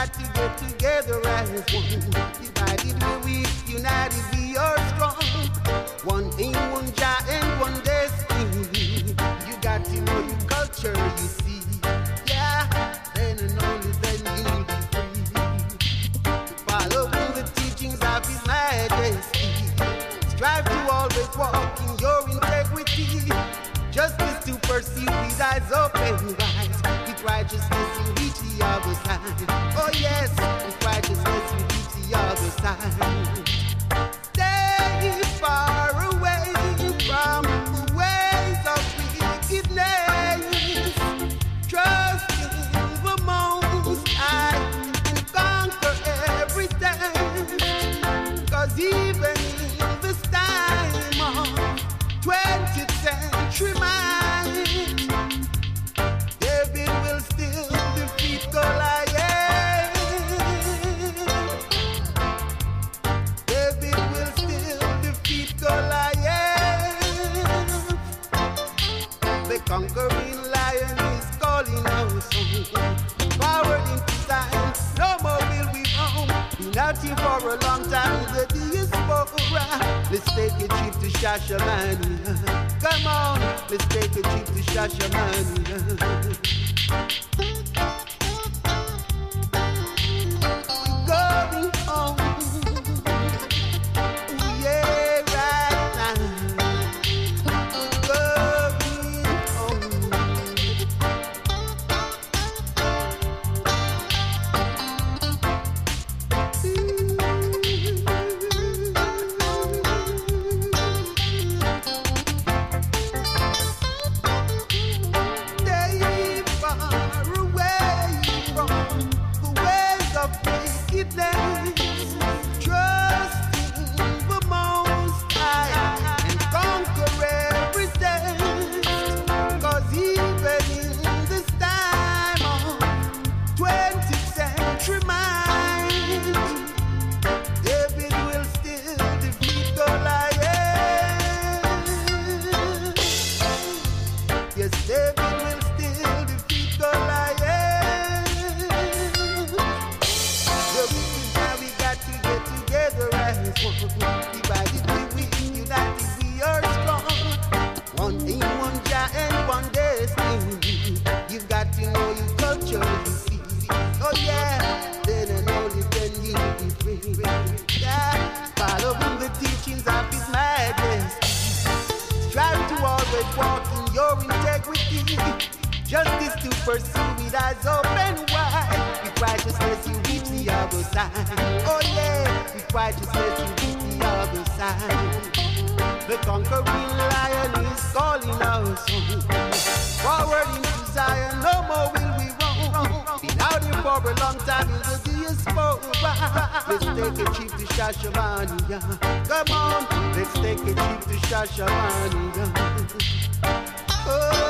got to get together as one. Divided we're weak, united we are strong. One aim, one Jah, and one destiny. You got to know your culture, you see. Yeah, then and only then you'll be free. Following the teachings of His Majesty. Strive to always walk in your integrity. Justice to pursue with eyes open wide. With righteousness you reach the other side. Oh yes, with righteousness you reach the other side. Stay far away from the ways of wickedness. Trust in the Most High and conquer everything. 'Cause even in this time of 20th century mind, David will still defeat Goliath. David will still defeat Goliath. The conquering lion is calling us home. Forward into Zion, no more will we roam. Been out here for a long time, the diaspora. Let's take a trip to Shashamania. Come on, let's take a trip to Shashamania. Going home. Ooh, yeah, right now. Going home. Stay far away from the ways of wickedness. Trust in the Most High and conquer every test. 'Cause even in this time of 20th century mind, David will still defeat Goliath. Yes, David will still defeat Goliath. The reason why we got to get together as one. Divided we weak, united we are strong. One aim, one Jah, and one destiny. You've got to know your culture, you see. Oh yeah, then and only then you'll be free. Yeah, following the teachings of His Majesty. Strive to always walk in your integrity. Justice to pursue with eyes open wide. With righteousness you reach the other side. Oh yeah, with righteousness you reach the other side. The conquering lion is calling us home. Forward into Zion, no more will we roam. Been out here for a long time in the diaspora. Let's take a trip to Shashamania. Come on, let's take a trip to Shashamania. Oh.